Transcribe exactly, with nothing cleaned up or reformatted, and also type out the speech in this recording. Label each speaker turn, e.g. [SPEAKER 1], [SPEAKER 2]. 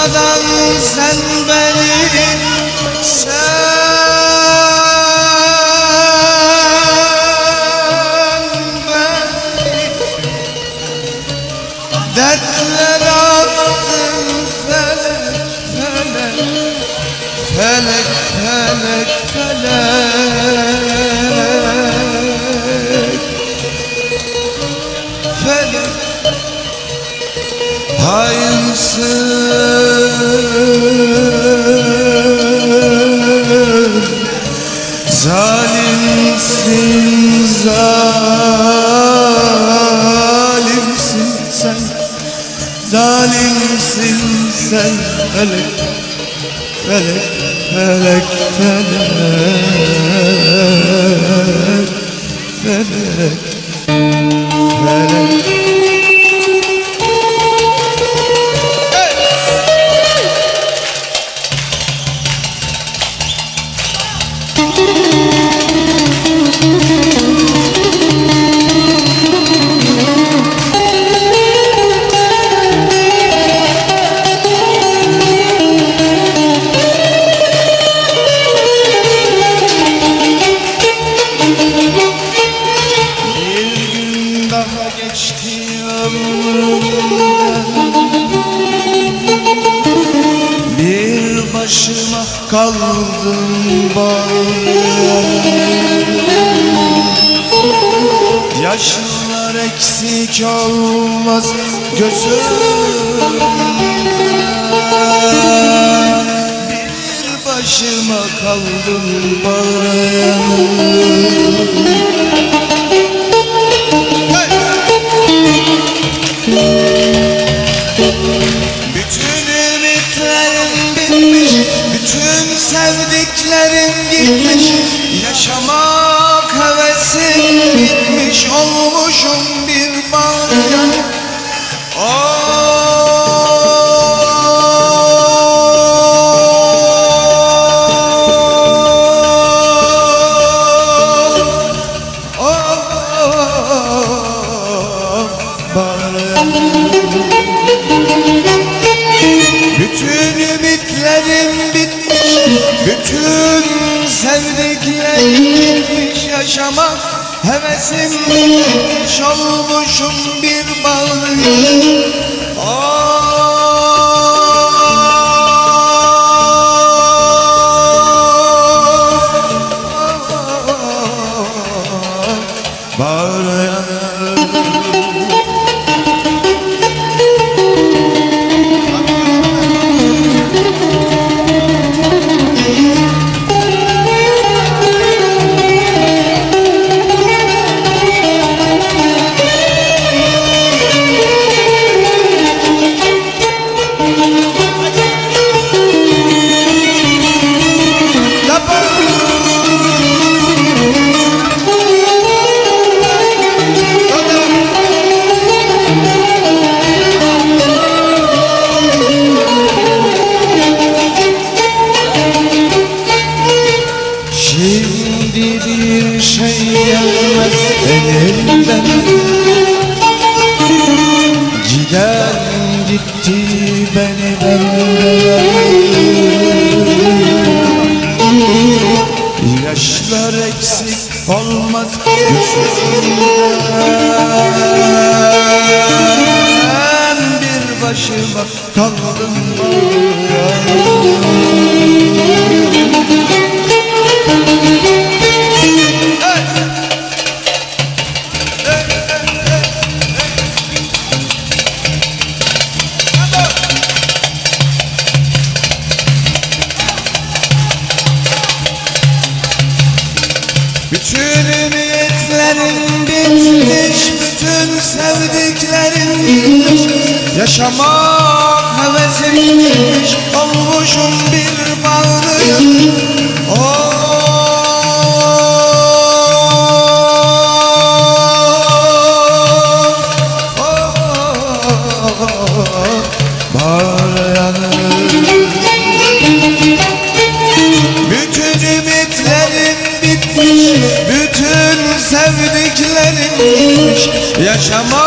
[SPEAKER 1] Başlamadan sen beni sen beni dertlere attın felek felek felek felek felek felek hayırsın, zalimsin, zalimsin sen, zalimsin sen, felek, felek, felek, felek, felek, felek. Bir başıma kaldım bari, yaşlar eksik olmaz gözümden. Bir başıma kaldım bari, bütün ümitlerim bitmiş, bütün sevdiklerim gitmiş, yaşamak hevesim bitmiş, olmuşum bir bağlayan. Bütün ümitlerim bitmiş, bütün sevdiklerim bitmiş, yaşamak hevesim bitmiş, olmuşum bir bağlıyım. Bağlayan şimdi bir şey gelmez elimden, giden gitti beni benden. Yaşlar eksik olmaz gözümden, bir başıma kaldım bütün ümitlerim bitmiş, bütün sevdiklerim bitmiş, yaşamak hevesim bitmiş, olmuşum bir bağrıyım. Oh, oh, oh, bağlayanım. Bütün ümitlerim bitmiş, bütün sevdiklerim bitmiş, yaşamak